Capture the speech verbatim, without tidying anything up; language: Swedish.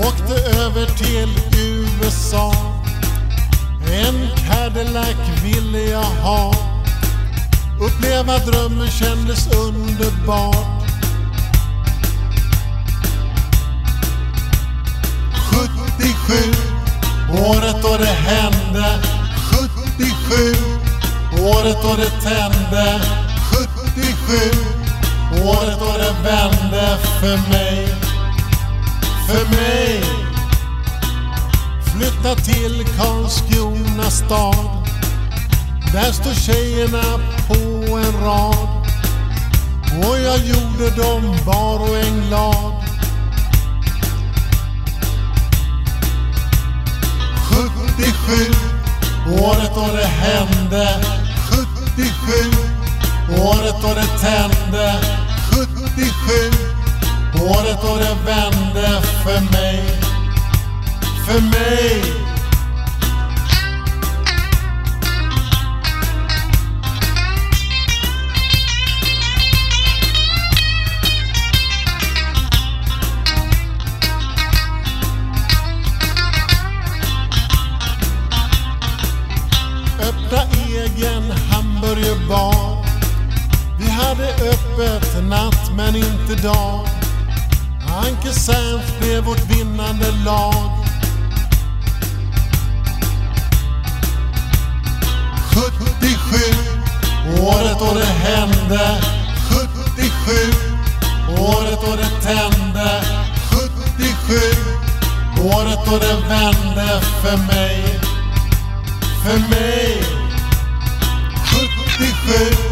Åkte över till U S A. En Cadillac ville jag ha. Uppleva drömmen kändes underbart. sjuttiosju, året då det hände. sjuttiosju, året då det tände. sjuttiosju, året då det vände för mig. För mig. Flytta till Karlskrona stad. Där står tjejerna på en rad. Och jag gjorde dem var och en glad. sjuttiosju, året då det hände. sjuttiosju, året då det tände. sjuttiosju, året då det vände för mig. För mig. Öppna egen hamburgerbar. Vi hade öppet natt men inte dag. Anke Särnf blev vårt vinnande lag. sjuttiosju, året då det hände. sjuttiosju, året då det tände. sjuttiosju, året då det vände för mig. För mig. sjuttiosju.